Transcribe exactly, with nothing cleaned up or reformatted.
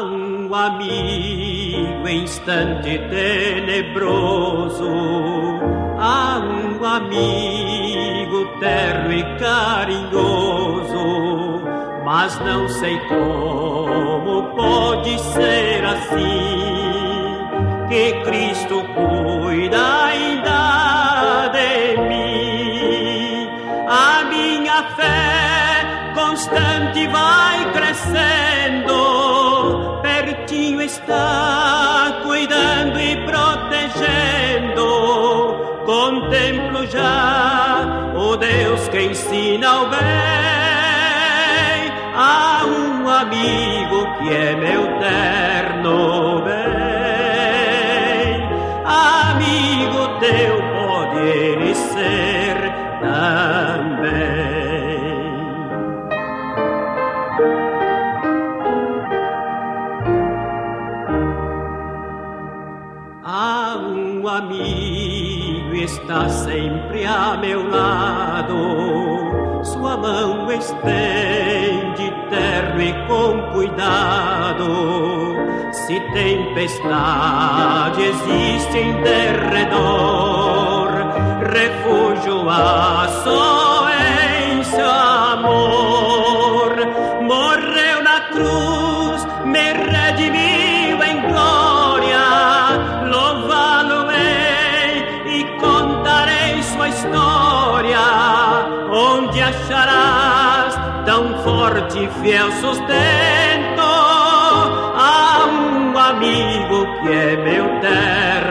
um amigo em instante tenebroso, há um amigo terno e carinhoso, mas não sei como pode ser assim, que Cristo cuida ainda de mim. A minha fé constante vai crescendo, pertinho está, cuidando e protegendo. Contemplo já o Deus que ensina o bem. Há um amigo que é meu terno bem. Amigo teu pode ele ser também. Há um amigo, está sempre a meu lado, sua mão estende terno e com cuidado. Se tempestade existe em derredor, refúgio há só em seu amor. Morreu na cruz, me redimiu em glória, louvá-lo-ei e contarei sua história, onde acharás tão forte e fiel sustento. Há um amigo que é meu terno